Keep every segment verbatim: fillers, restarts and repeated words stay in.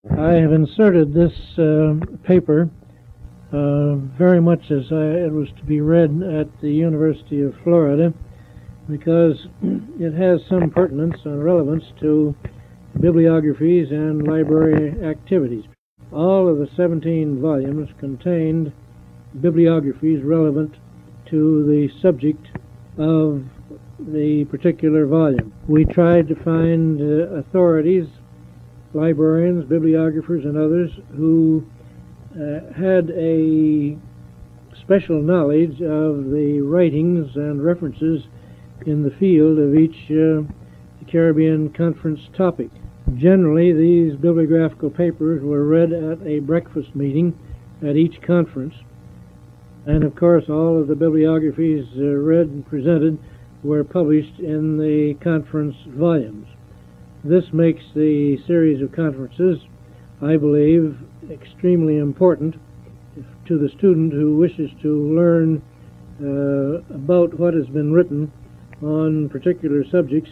I have inserted this uh, paper uh, very much as I, it was to be read at the University of Florida because it has some pertinence and relevance to bibliographies and library activities. All of the seventeen volumes contained bibliographies relevant to the subject of the particular volume. We tried to find uh, authorities, librarians, bibliographers, and others who uh, had a special knowledge of the writings and references in the field of each uh, Caribbean Conference topic. Generally, these bibliographical papers were read at a breakfast meeting at each conference, and of course all of the bibliographies uh, read and presented were published in the conference volumes. This makes the series of conferences, I believe, extremely important to the student who wishes to learn uh, about what has been written on particular subjects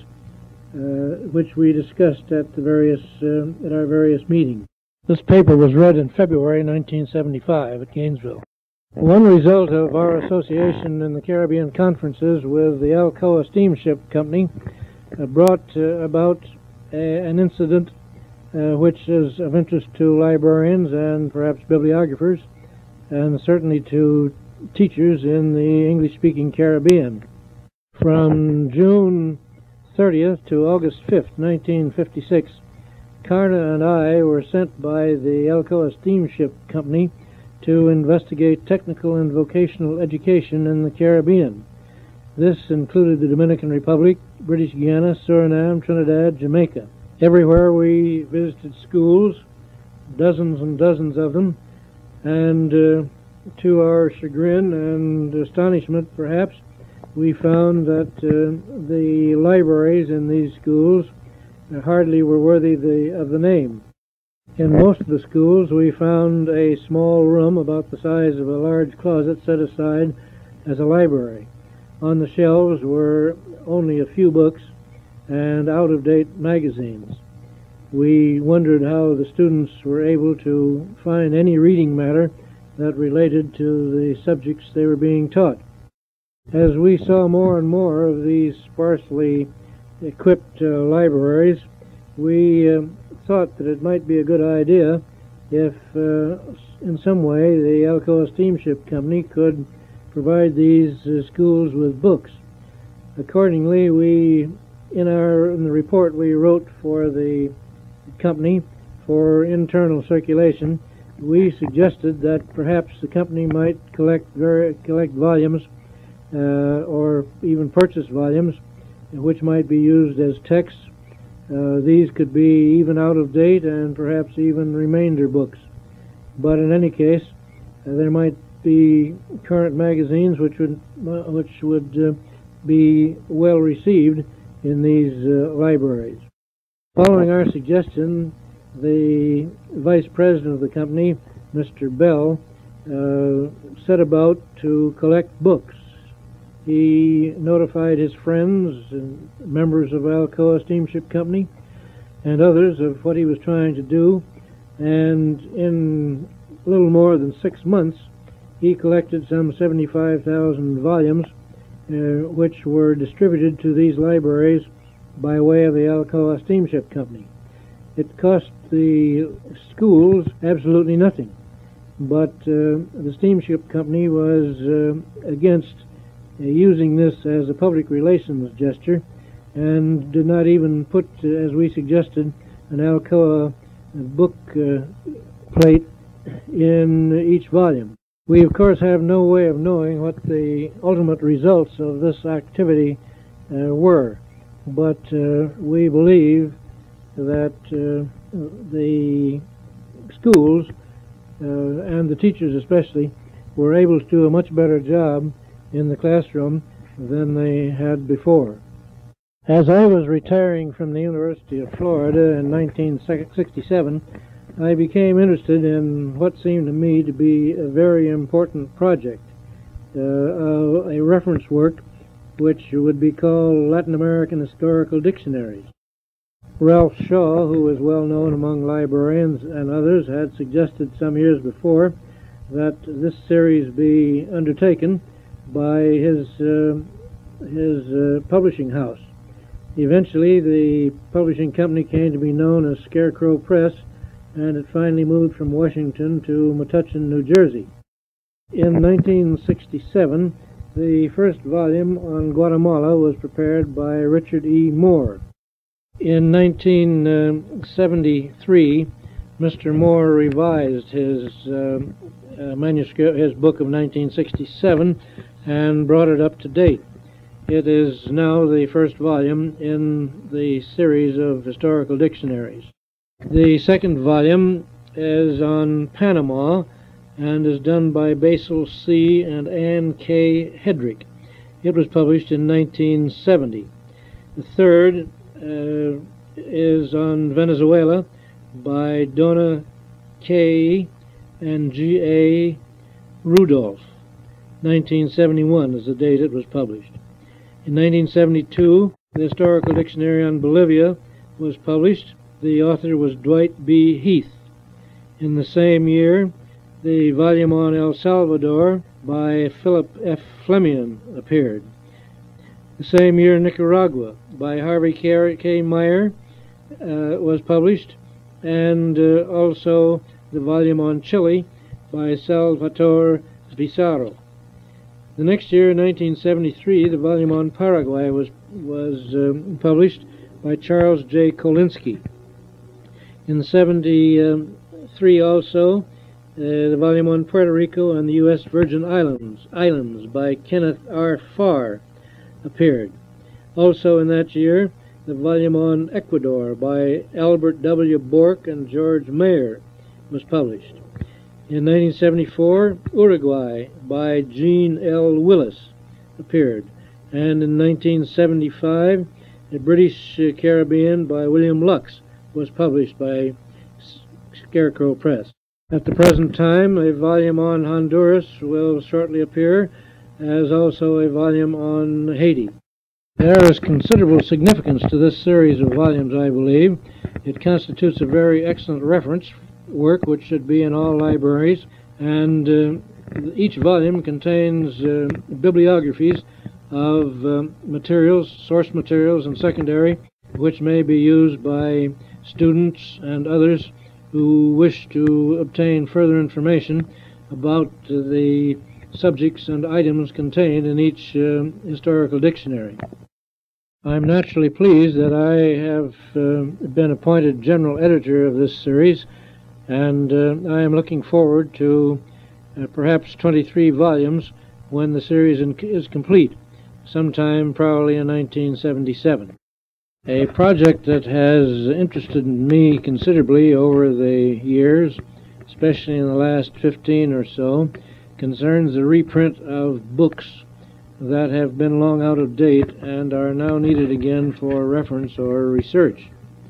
uh, which we discussed at the various uh, at our various meetings. This paper was read in February nineteen seventy-five at Gainesville. One result of our association in the Caribbean conferences with the Alcoa Steamship Company uh, brought uh, about a, an incident uh, which is of interest to librarians and perhaps bibliographers, and certainly to teachers in the English-speaking Caribbean. From June thirtieth to August fifth, nineteen fifty-six, Carna and I were sent by the Alcoa Steamship Company to investigate technical and vocational education in the Caribbean. This included the Dominican Republic, British Guiana, Suriname, Trinidad, Jamaica. Everywhere we visited schools, dozens and dozens of them, and uh, to our chagrin and astonishment perhaps, we found that uh, the libraries in these schools hardly were worthy the, of the name. In most of the schools we found a small room about the size of a large closet set aside as a library. On the shelves were only a few books and out-of-date magazines. We wondered how the students were able to find any reading matter that related to the subjects they were being taught. As we saw more and more of these sparsely equipped uh, libraries, we uh, thought that it might be a good idea if uh, in some way the Alcoa Steamship Company could provide these uh, schools with books. Accordingly, we in our in the report we wrote for the company for internal circulation, we suggested that perhaps the company might collect very, collect volumes uh, or even purchase volumes which might be used as texts. Uh, these could be even out of date and perhaps even remainder books. But in any case, uh, there might be current magazines which would uh, which would uh, be well received in these uh, libraries. Following our suggestion, the vice president of the company, Mister Bell, uh, set about to collect books. He notified his friends and members of Alcoa Steamship Company and others of what he was trying to do, and in a little more than six months he collected some seventy-five thousand volumes uh, which were distributed to these libraries by way of the Alcoa Steamship Company. It cost the schools absolutely nothing, but uh, the steamship company was uh, against uh, using this as a public relations gesture and did not even put, uh, as we suggested, an Alcoa book uh, plate in each volume. We, of course, have no way of knowing what the ultimate results of this activity uh, were, but uh, we believe that uh, the schools uh, and the teachers especially were able to do a much better job in the classroom than they had before. As I was retiring from the University of Florida in nineteen sixty-seven, I became interested in what seemed to me to be a very important project, uh, a reference work which would be called Latin American Historical Dictionaries. Ralph Shaw, who was well known among librarians and others, had suggested some years before that this series be undertaken by his uh, his uh, publishing house. Eventually, the publishing company came to be known as Scarecrow Press, and it finally moved from Washington to Metuchen, New Jersey. In nineteen sixty-seven, the first volume on Guatemala was prepared by Richard E. Moore. In nineteen seventy-three, Mister Moore revised his uh, uh, manuscript, his book of nineteen sixty-seven, and brought it up to date. It is now the first volume in the series of historical dictionaries. The second volume is on Panama and is done by Basil C. and Anne K. Hedrick. It was published in nineteen seventy. The third uh, is on Venezuela by Donna K. and G A. Rudolph. nineteen seventy-one is the date it was published. In nineteen seventy-two, the Historical Dictionary on Bolivia was published. The author was Dwight B. Heath. In the same year, the volume on El Salvador by Philip F. Fleming appeared. The same year, Nicaragua by Harvey K. Meyer uh, was published, and uh, also the volume on Chile by Salvatore Pizarro. The next year, in nineteen seventy-three, the volume on Paraguay was was um, published by Charles J. Kolinsky. In seventy-three, also, uh, the volume on Puerto Rico and the U S Virgin Islands, Islands by Kenneth R. Farr appeared. Also in that year, the volume on Ecuador by Albert W. Bork and George Mayer was published. In nineteen seventy-four, Uruguay by Jean L. Willis appeared. And in nineteen seventy-five, the British Caribbean by William Lux was published by Scarecrow Press. At the present time, a volume on Honduras will shortly appear, as also a volume on Haiti. There is considerable significance to this series of volumes, I believe. It constitutes a very excellent reference work which should be in all libraries, and uh, each volume contains uh, bibliographies of uh, materials, source materials and secondary, which may be used by students and others who wish to obtain further information about uh, the subjects and items contained in each uh, historical dictionary. I'm naturally pleased that I have uh, been appointed general editor of this series, and uh, I am looking forward to uh, perhaps twenty-three volumes when the series in is complete, sometime probably in nineteen seventy-seven. A project that has interested me considerably over the years, especially in the last fifteen or so, concerns the reprint of books that have been long out of date and are now needed again for reference or research.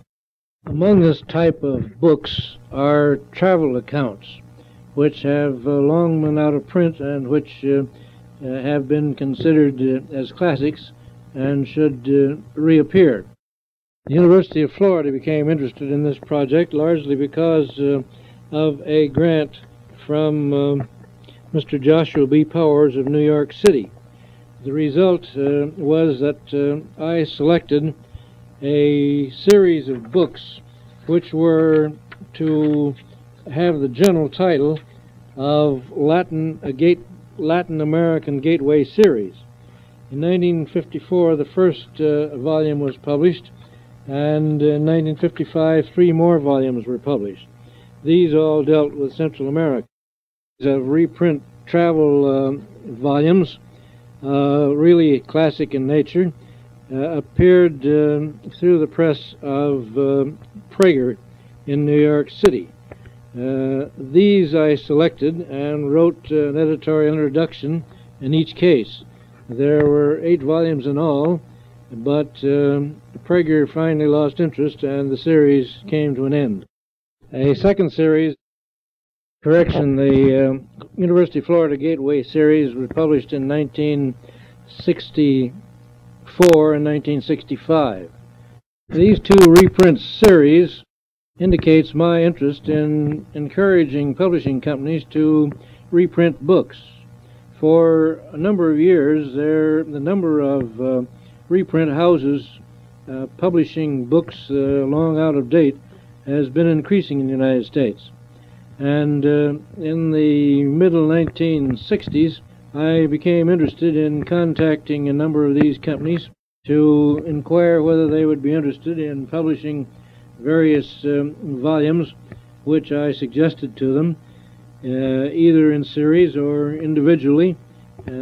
Among this type of books are travel accounts, which have uh, long been out of print and which uh, uh, have been considered uh, as classics and should uh, reappear. The University of Florida became interested in this project largely because uh, of a grant from uh, Mister Joshua B. Powers of New York City. The result uh, was that uh, I selected a series of books which were to have the general title of Latin, a Gate, Latin American Gateway Series. In nineteen fifty-four, the first uh, volume was published, and in nineteen fifty-five, three more volumes were published. These all dealt with Central America. Of reprint travel uh, volumes, uh, really classic in nature, uh, appeared uh, through the press of uh, Prager in New York City. Uh, these I selected and wrote uh, an editorial introduction in each case. There were eight volumes in all, but um, Prager finally lost interest and the series came to an end. A second series, correction, the uh, University of Florida Gateway series was published in nineteen sixty-four and nineteen sixty-five. These two reprint series indicates my interest in encouraging publishing companies to reprint books. For a number of years, there the number of uh, reprint houses uh, publishing books uh, long out of date has been increasing in the United States. And uh, in the middle nineteen sixties, I became interested in contacting a number of these companies to inquire whether they would be interested in publishing various um, volumes which I suggested to them, uh, either in series or individually, uh,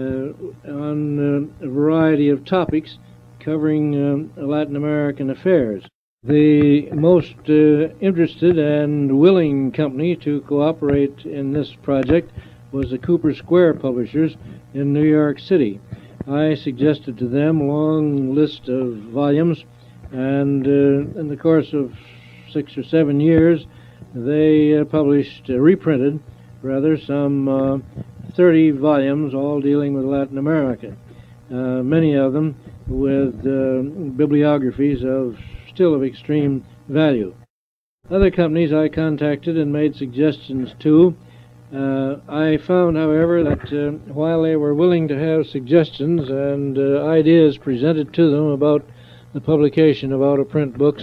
on uh, a variety of topics covering um, Latin American affairs. The most uh, interested and willing company to cooperate in this project was the Cooper Square Publishers in New York City. I suggested to them a long list of volumes, and uh, in the course of six or seven years, they uh, published, uh, reprinted, rather, some uh, thirty volumes, all dealing with Latin America, uh, many of them with uh, bibliographies of still of extreme value. Other companies I contacted and made suggestions to. Uh, I found, however, that uh, while they were willing to have suggestions and uh, ideas presented to them about the publication of out-of-print books,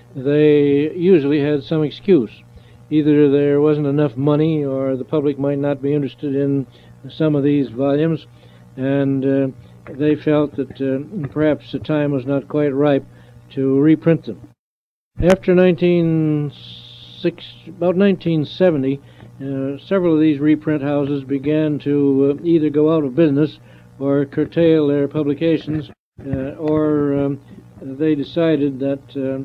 they usually had some excuse. Either there wasn't enough money, or the public might not be interested in some of these volumes, and uh, they felt that uh, perhaps the time was not quite ripe to reprint them. After nineteen sixty, about nineteen seventy, Uh, several of these reprint houses began to uh, either go out of business or curtail their publications, uh, or um, they decided that uh, uh,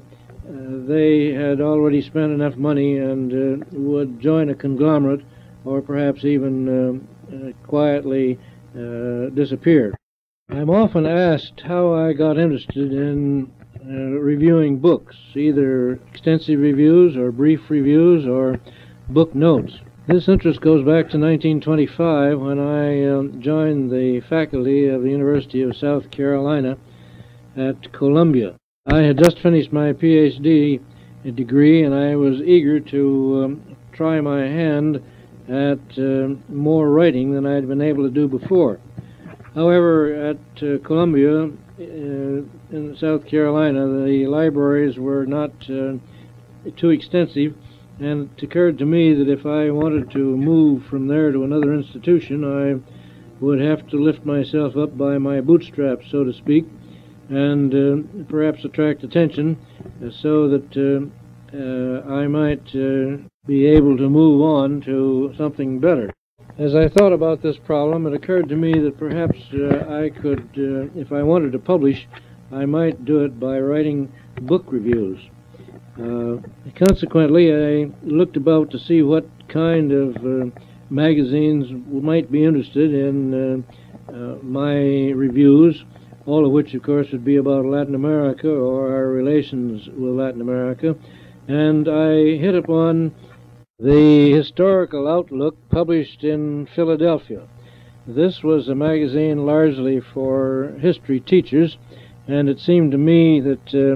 they had already spent enough money and uh, would join a conglomerate, or perhaps even uh, uh, quietly uh, disappear. I'm often asked how I got interested in uh, reviewing books, either extensive reviews or brief reviews or book notes. This interest goes back to nineteen twenty-five, when I um, joined the faculty of the University of South Carolina at Columbia. I had just finished my P H D degree, and I was eager to um, try my hand at uh, more writing than I had been able to do before. However, at uh, Columbia uh, in South Carolina, the libraries were not uh, too extensive, and it occurred to me that if I wanted to move from there to another institution, I would have to lift myself up by my bootstraps, so to speak, and uh, perhaps attract attention uh, so that uh, uh, I might uh, be able to move on to something better. As I thought about this problem, it occurred to me that perhaps uh, I could, uh, if I wanted to publish, I might do it by writing book reviews. Uh, consequently, I looked about to see what kind of uh, magazines might be interested in uh, uh, my reviews, all of which, of course, would be about Latin America or our relations with Latin America. And I hit upon the Historical Outlook, published in Philadelphia. This was a magazine largely for history teachers, and it seemed to me that uh,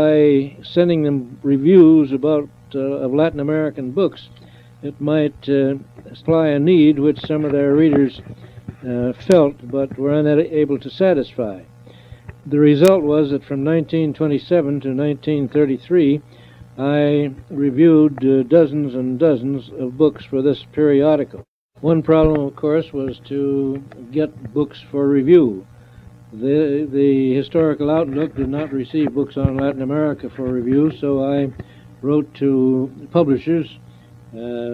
by sending them reviews about uh, of Latin American books, it might uh, supply a need which some of their readers uh, felt but were unable to satisfy. The result was that from nineteen twenty-seven to nineteen thirty-three, I reviewed uh, dozens and dozens of books for this periodical. One problem, of course, was to get books for review. The, the Historical Outlook did not receive books on Latin America for review, so I wrote to publishers uh,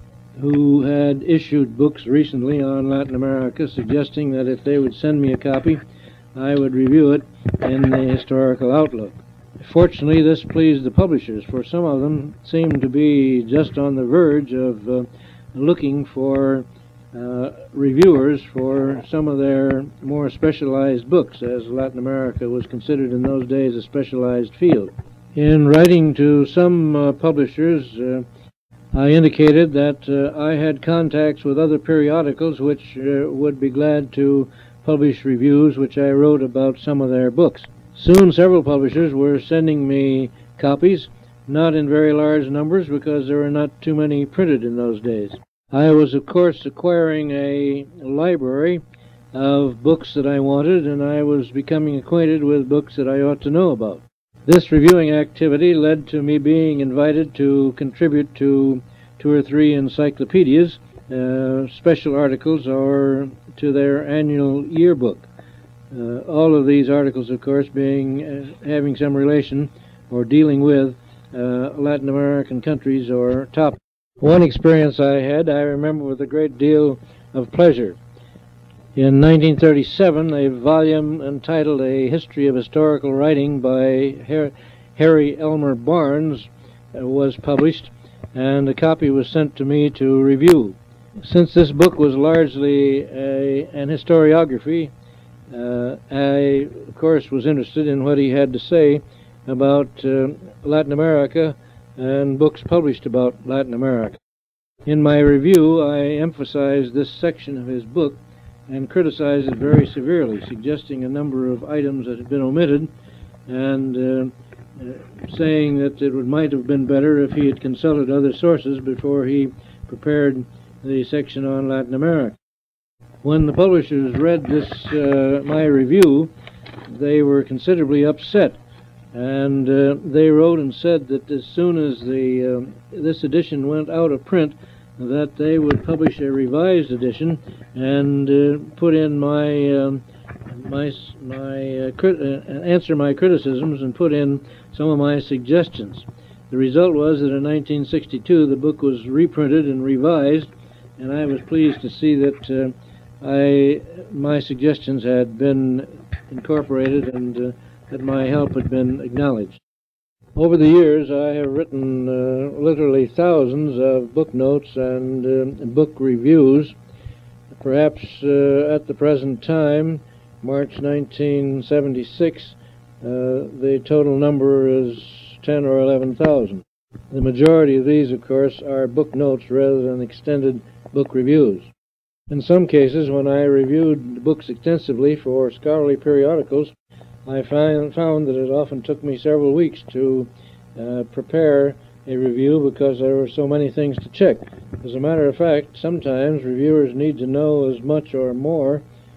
who had issued books recently on Latin America, suggesting that if they would send me a copy, I would review it in the Historical Outlook. Fortunately, this pleased the publishers, for some of them seemed to be just on the verge of uh, looking for Uh, reviewers for some of their more specialized books, as Latin America was considered in those days a specialized field. In writing to some uh, publishers, uh, I indicated that uh, I had contacts with other periodicals which uh, would be glad to publish reviews which I wrote about some of their books. Soon several publishers were sending me copies, not in very large numbers because there were not too many printed in those days. I was, of course, acquiring a library of books that I wanted, and I was becoming acquainted with books that I ought to know about. This reviewing activity led to me being invited to contribute to two or three encyclopedias, uh, special articles, or to their annual yearbook. Uh, all of these articles, of course, being uh, having some relation or dealing with uh, Latin American countries or topics. One experience I had, I remember with a great deal of pleasure. In nineteen thirty-seven, a volume entitled A History of Historical Writing by Her Harry Elmer Barnes uh, was published, and a copy was sent to me to review. Since this book was largely a, an historiography, uh, I, of course, was interested in what he had to say about uh, Latin America and books published about Latin America. In my review, I emphasized this section of his book and criticized it very severely, suggesting a number of items that had been omitted and uh, uh, saying that it would, might have been better if he had consulted other sources before he prepared the section on Latin America. When the publishers read this, uh, my review, they were considerably upset, and uh, they wrote and said that as soon as the uh, this edition went out of print, that they would publish a revised edition and uh, put in my um, my my uh, crit uh, answer my criticisms and put in some of my suggestions. The result was that in nineteen sixty-two the book was reprinted and revised, and I was pleased to see that uh, I my suggestions had been incorporated and uh, that my help had been acknowledged. Over the years, I have written uh, literally thousands of book notes and uh, book reviews. Perhaps uh, at the present time, March nineteen seventy-six, uh, the total number is ten or eleven thousand. The majority of these, of course, are book notes rather than extended book reviews. In some cases, when I reviewed books extensively for scholarly periodicals, I find, found that it often took me several weeks to uh, prepare a review because there were so many things to check. As a matter of fact, sometimes reviewers need to know as much or more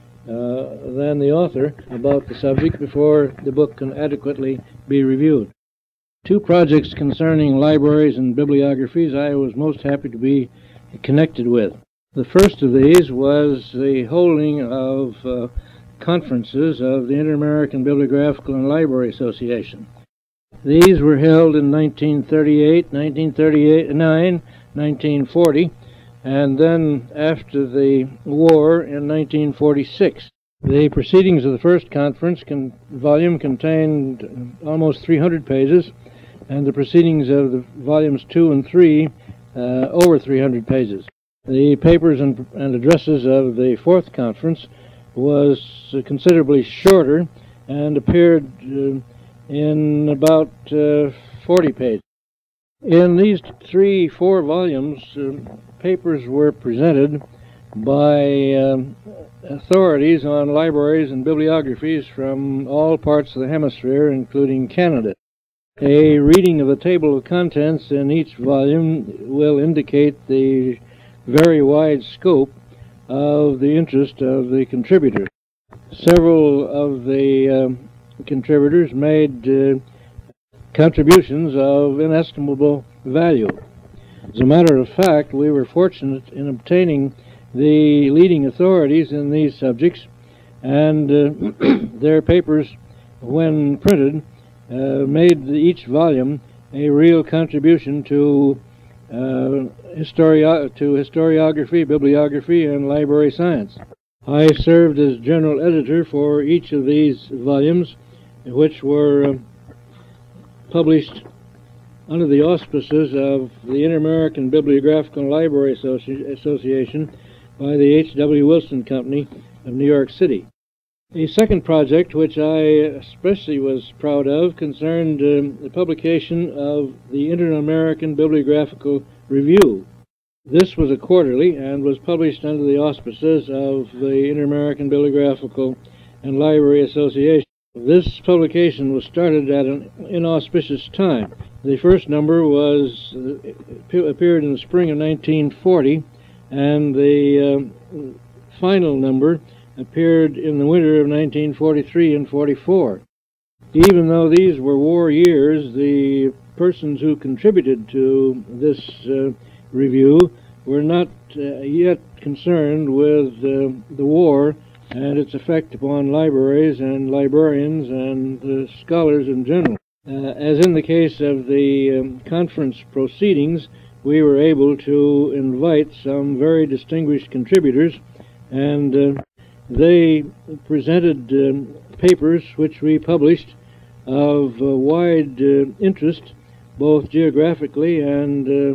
uh, than the author about the subject before the book can adequately be reviewed. Two projects concerning libraries and bibliographies I was most happy to be connected with. The first of these was the holding of uh, conferences of the Inter-American Bibliographical and Library Association. These were held in nineteen thirty-eight, nineteen thirty-nine, nineteen forty, and then after the war in nineteen forty-six. The proceedings of the first conference con volume contained almost three hundred pages, and the proceedings of the volumes two and three uh, over three hundred pages. The papers and, and addresses of the fourth conference was uh, considerably shorter and appeared uh, in about uh, forty pages. In these three, four volumes, uh, papers were presented by um, authorities on libraries and bibliographies from all parts of the hemisphere, including Canada. A reading of the table of contents in each volume will indicate the very wide scope of the interest of the contributors. Several of the um, contributors made uh, contributions of inestimable value. As a matter of fact, we were fortunate in obtaining the leading authorities in these subjects, and uh, their papers, when printed, uh, made each volume a real contribution to uh, historio to historiography, bibliography, and library science. I served as general editor for each of these volumes, which were uh, published under the auspices of the Inter-American Bibliographical and Library Associ Association by the H W Wilson Company of New York City. A second project, which I especially was proud of, concerned um, the publication of the Inter-American Bibliographical Review. This was a quarterly and was published under the auspices of the Inter-American Bibliographical and Library Association. This publication was started at an inauspicious time. The first number was uh, appeared in the spring of nineteen forty, and the uh, final number appeared in the winter of nineteen forty-three and forty-four. Even though these were war years, the persons who contributed to this uh, review were not uh, yet concerned with uh, the war and its effect upon libraries and librarians and uh, scholars in general. Uh, as in the case of the um, conference proceedings, we were able to invite some very distinguished contributors, and uh, they presented um, papers which we published of uh, wide uh, interest, both geographically and uh,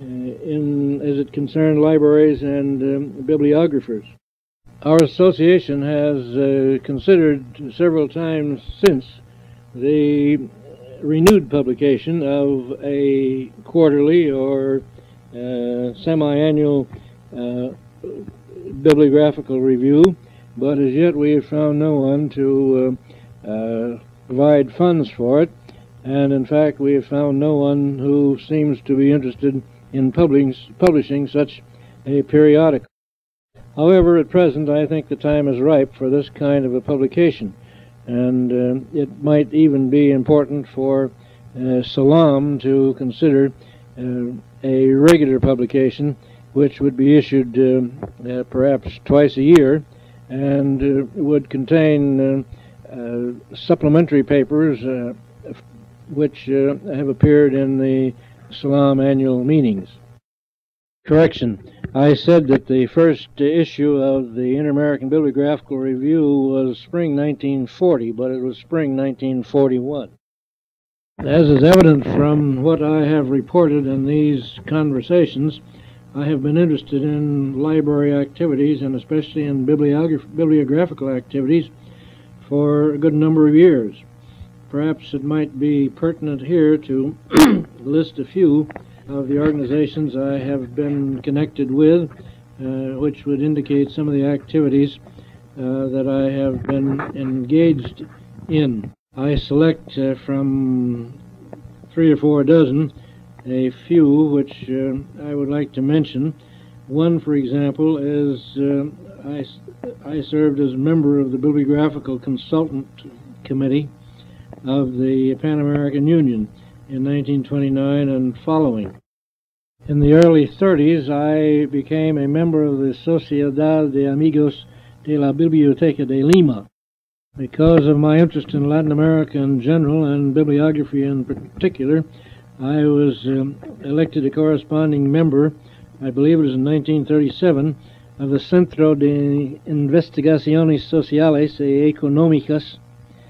in as it concerned libraries and um, bibliographers. Our association has uh, considered several times since the renewed publication of a quarterly or uh, semi-annual uh, bibliographical review, but as yet we have found no one to uh, uh, provide funds for it, and in fact we have found no one who seems to be interested in publishing, publishing such a periodical. However, at present I think the time is ripe for this kind of a publication, and uh, it might even be important for uh, Salam to consider uh, a regular publication which would be issued uh, uh, perhaps twice a year and uh, would contain uh, uh, supplementary papers uh, which uh, have appeared in the Salam annual meetings. Correction. I said that the first issue of the Inter-American Bibliographical Review was spring nineteen forty, but it was spring nineteen forty-one. As is evident from what I have reported in these conversations, I have been interested in library activities, and especially in bibliograph- bibliographical activities, for a good number of years. Perhaps it might be pertinent here to list a few of the organizations I have been connected with, uh, which would indicate some of the activities uh, that I have been engaged in. I select uh, from three or four dozen a few which uh, I would like to mention. One, for example, is uh, I, I served as a member of the Bibliographical Consultant Committee of the Pan American Union in nineteen twenty-nine and following. In the early thirties, I became a member of the Sociedad de Amigos de la Biblioteca de Lima. Because of my interest in Latin America in general and bibliography in particular, I was um, elected a corresponding member, I believe it was in nineteen thirty-seven, of the Centro de Investigaciones Sociales y Económicas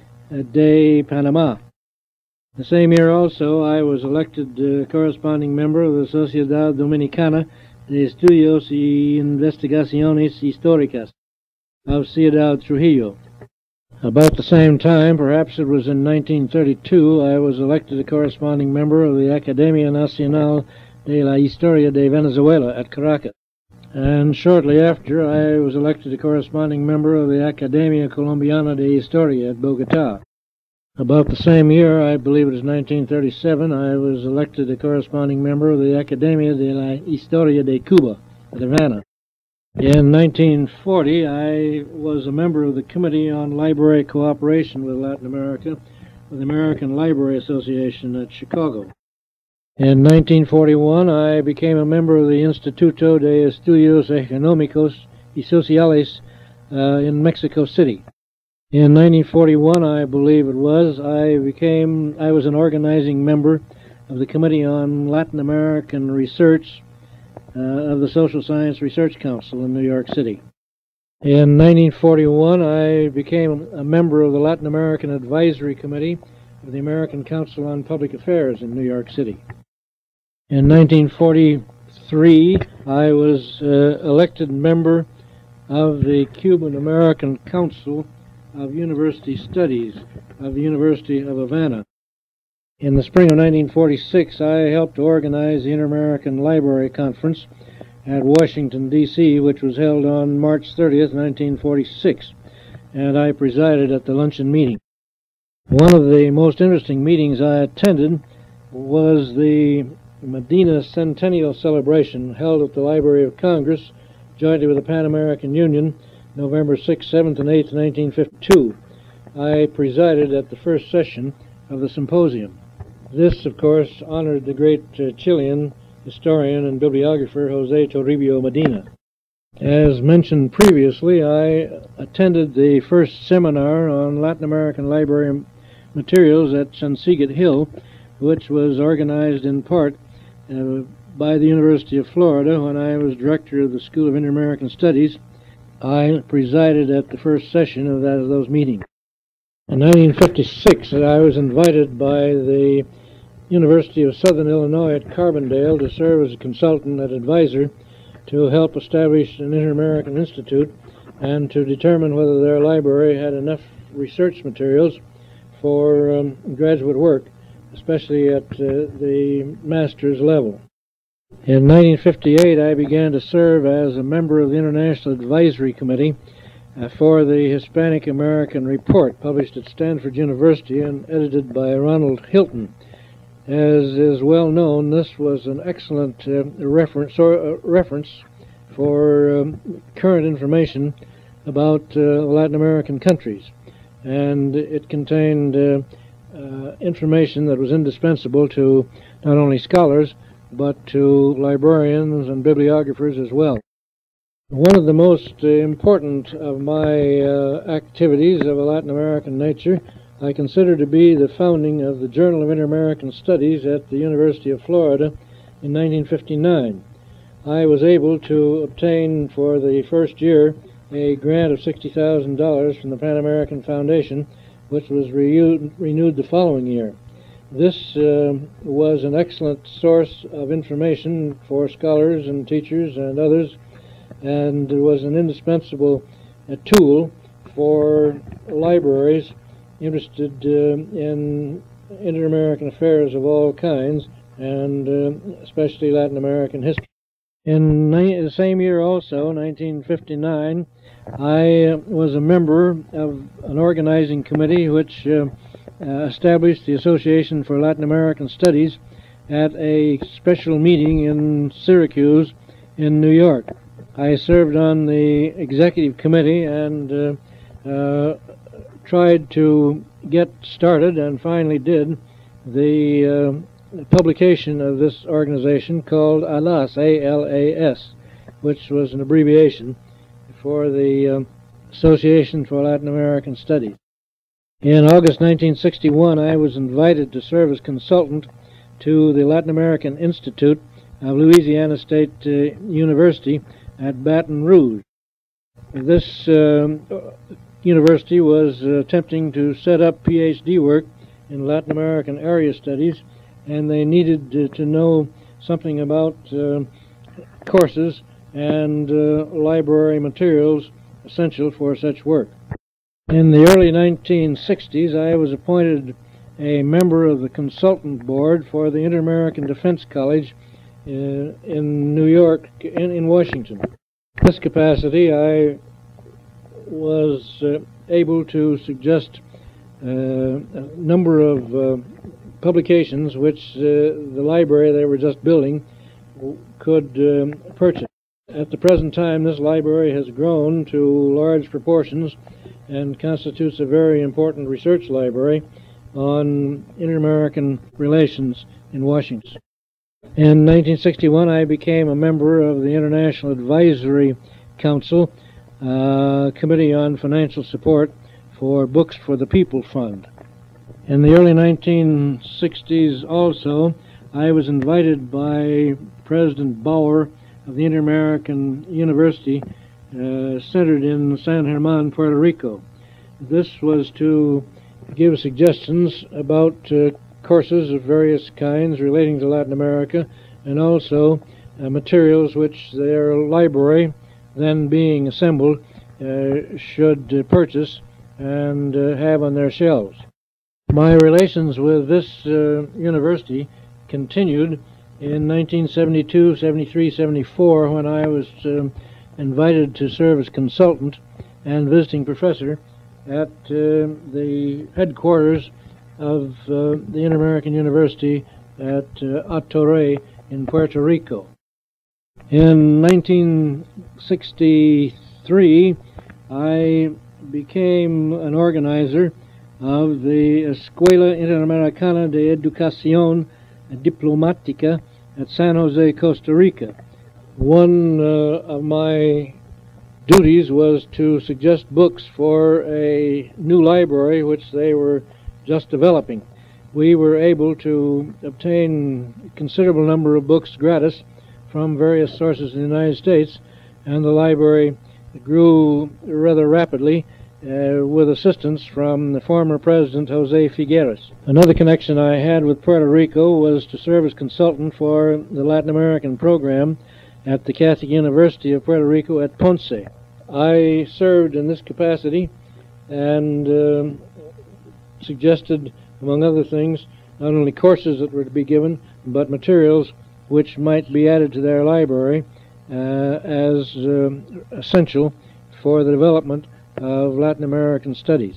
de Panama. The same year also, I was elected uh, corresponding member of the Sociedad Dominicana de Estudios y Investigaciones Históricas of Ciudad Trujillo. About the same time, perhaps it was in nineteen thirty-two, I was elected a corresponding member of the Academia Nacional de la Historia de Venezuela at Caracas. And shortly after, I was elected a corresponding member of the Academia Colombiana de Historia at Bogota. About the same year, I believe it was nineteen thirty-seven, I was elected a corresponding member of the Academia de la Historia de Cuba at Havana. In nineteen forty, I was a member of the Committee on Library Cooperation with Latin America with the American Library Association at Chicago. In nineteen forty-one, I became a member of the Instituto de Estudios Económicos y Sociales uh, in Mexico City. In nineteen forty-one, I believe it was, I became, I was an organizing member of the Committee on Latin American Research uh, of the Social Science Research Council in New York City. In nineteen forty-one, I became a member of the Latin American Advisory Committee of the American Council on Public Affairs in New York City. In nineteen forty-three, I was uh, elected member of the Cuban American Council of University Studies of the University of Havana. In the spring of nineteen forty-six, I helped organize the Inter-American Library Conference at Washington, D C, which was held on March thirtieth, nineteen forty-six, and I presided at the luncheon meeting. One of the most interesting meetings I attended was the Medina Centennial Celebration held at the Library of Congress jointly with the Pan American Union, November sixth, seventh, and eighth, nineteen fifty-two. I presided at the first session of the symposium. This, of course, honored the great uh, Chilean historian and bibliographer Jose Toribio Medina. As mentioned previously, I attended the first seminar on Latin American library materials at Chansigat Hill, which was organized in part uh, by the University of Florida when I was director of the School of Inter-American Studies. I presided at the first session of, that, of those meetings. In nineteen fifty-six, I was invited by the University of Southern Illinois at Carbondale to serve as a consultant and advisor to help establish an Inter-American Institute and to determine whether their library had enough research materials for um, graduate work, especially at uh, the master's level. In nineteen fifty-eight, I began to serve as a member of the International Advisory Committee uh, for the Hispanic American Report, published at Stanford University and edited by Ronald Hilton. As is well known, this was an excellent uh, reference, or, uh, reference for um, current information about uh, Latin American countries, and it contained uh, uh, information that was indispensable to not only scholars but to librarians and bibliographers as well. One of the most uh, important of my uh, activities of a Latin American nature I consider to be the founding of the Journal of Inter-American Studies at the University of Florida in nineteen fifty-nine. I was able to obtain for the first year a grant of sixty thousand dollars from the Pan American Foundation, which was re renewed the following year. This uh, was an excellent source of information for scholars and teachers and others, and was an indispensable uh, tool for libraries interested uh, in inter-American affairs of all kinds, and uh, especially Latin American history. In the same year also, nineteen fifty-nine, I uh, was a member of an organizing committee which uh, uh, established the Association for Latin American Studies at a special meeting in Syracuse in New York. I served on the executive committee and uh, uh, tried to get started, and finally did, the uh, publication of this organization called A L A S, A L A S, which was an abbreviation for the uh, Association for Latin American Studies. In August nineteen sixty-one, I was invited to serve as consultant to the Latin American Institute of Louisiana State uh, University at Baton Rouge. This um, university was uh, attempting to set up P H D work in Latin American area studies, and they needed uh, to know something about uh, courses and uh, library materials essential for such work. In the early nineteen sixties, I was appointed a member of the consultant board for the Inter-American Defense College uh, in New York, in, in Washington. In this capacity, I was uh, able to suggest uh, a number of uh, publications which uh, the library they were just building could um, purchase. At the present time, this library has grown to large proportions and constitutes a very important research library on inter-American relations in Washington. In nineteen sixty-one, I became a member of the International Advisory Council, uh, Committee on Financial Support for Books for the People Fund. In the early nineteen sixties also, I was invited by President Bauer of the Inter-American University, uh, centered in San German, Puerto Rico. This was to give suggestions about uh, courses of various kinds relating to Latin America, and also uh, materials which their library, then being assembled, uh, should uh, purchase and uh, have on their shelves. My relations with this uh, university continued in nineteen seventy-two, seventy-three, seventy-four, when I was um, invited to serve as consultant and visiting professor at uh, the headquarters of uh, the Inter-American University at uh, Hato Rey in Puerto Rico. In nineteen sixty-three, I became an organizer of the Escuela Interamericana de Educación Diplomática at San Jose, Costa Rica. One uh, of my duties was to suggest books for a new library which they were just developing. We were able to obtain a considerable number of books gratis from various sources in the United States, and the library grew rather rapidly uh, with assistance from the former president Jose Figueres. Another connection I had with Puerto Rico was to serve as consultant for the Latin American program at the Catholic University of Puerto Rico at Ponce. I served in this capacity and uh, suggested, among other things, not only courses that were to be given, but materials which might be added to their library uh, as uh, essential for the development of Latin American studies.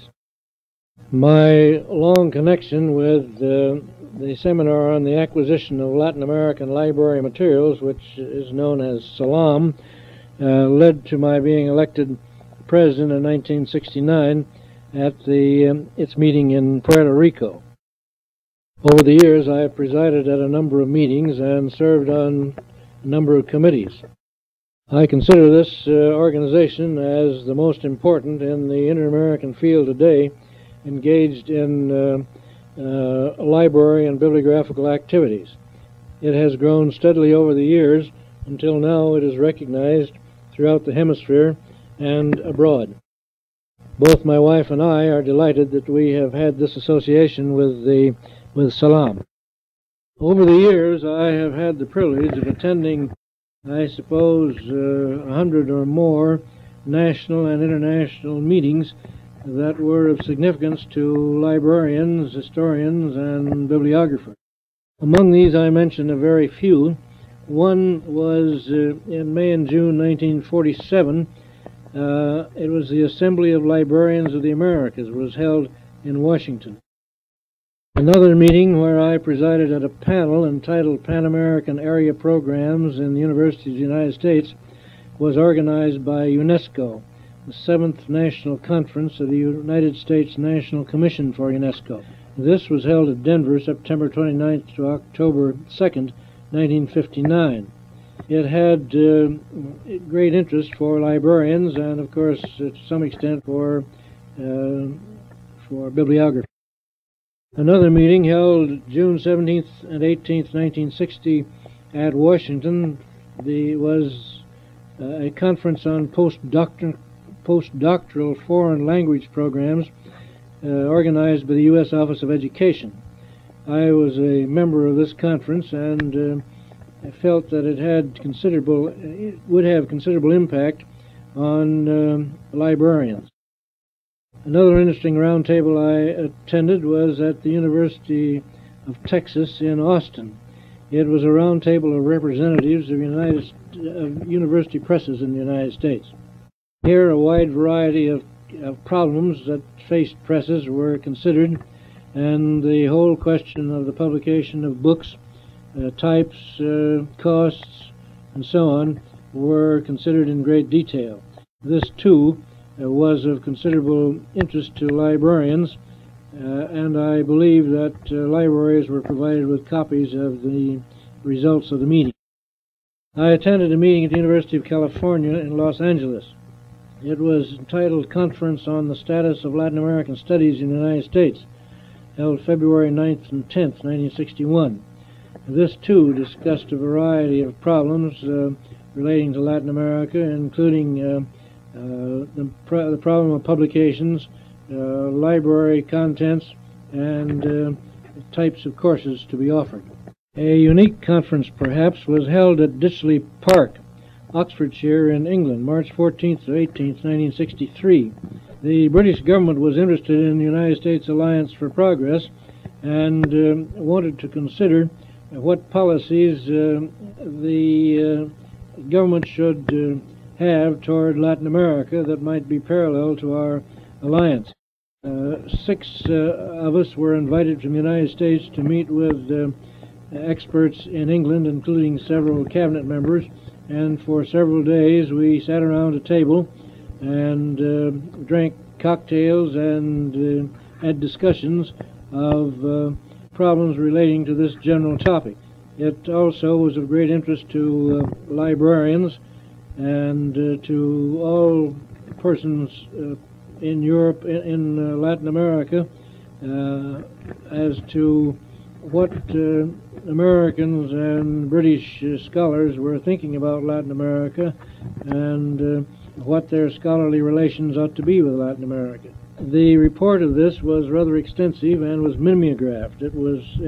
My long connection with uh, the seminar on the acquisition of Latin American library materials, which is known as SALAM, uh, led to my being elected president in nineteen sixty-nine at the um, its meeting in Puerto Rico. Over the years, I have presided at a number of meetings and served on a number of committees. I consider this uh, organization as the most important in the inter-American field today, engaged in uh, uh, library and bibliographical activities. It has grown steadily over the years until now it is recognized throughout the hemisphere and abroad. Both my wife and I are delighted that we have had this association with the with SALAM. Over the years, I have had the privilege of attending, I suppose, uh, a hundred or more national and international meetings that were of significance to librarians, historians, and bibliographers. Among these, I mention a very few. One was uh, in May and June nineteen forty-seven. Uh, it was the Assembly of Librarians of the Americas. It was held in Washington. Another meeting where I presided at a panel entitled Pan American Area Programs in the Universities of the United States was organized by UNESCO, the seventh National Conference of the United States National Commission for UNESCO. This was held at Denver, September twenty-ninth to October second, nineteen fifty-nine. It had uh, great interest for librarians and, of course, to some extent for, uh, for bibliographers. Another meeting held June seventeenth and eighteenth, nineteen sixty at Washington the, was uh, a conference on postdoctrinal, postdoctoral foreign language programs uh, organized by the U S Office of Education. I was a member of this conference, and uh, I felt that it had considerable, it would have considerable impact on um, librarians. Another interesting roundtable I attended was at the University of Texas in Austin. It was a roundtable of representatives of, United, of university presses in the United States. Here, a wide variety of, of problems that faced presses were considered, and the whole question of the publication of books, uh, types, uh, costs, and so on were considered in great detail. This, too, uh, was of considerable interest to librarians, uh, and I believe that uh, libraries were provided with copies of the results of the meeting. I attended a meeting at the University of California in Los Angeles. It was entitled Conference on the Status of Latin American Studies in the United States, held February ninth and tenth, nineteen sixty-one. This, too, discussed a variety of problems uh, relating to Latin America, including uh, uh, the, pr the problem of publications, uh, library contents, and uh, types of courses to be offered. A unique conference, perhaps, was held at Ditchley Park, Oxfordshire in England, March fourteenth to eighteenth, nineteen sixty-three. The British government was interested in the United States Alliance for Progress and uh, wanted to consider what policies uh, the uh, government should uh, have toward Latin America that might be parallel to our alliance. Uh, six uh, of us were invited from the United States to meet with uh, experts in England, including several cabinet members, and for several days we sat around a table and uh, drank cocktails and uh, had discussions of uh, problems relating to this general topic. It also was of great interest to uh, librarians and uh, to all persons uh, in Europe, in, in uh, Latin America, uh, as to what uh, Americans and British uh, scholars were thinking about Latin America and uh, what their scholarly relations ought to be with Latin America. The report of this was rather extensive and was mimeographed. It was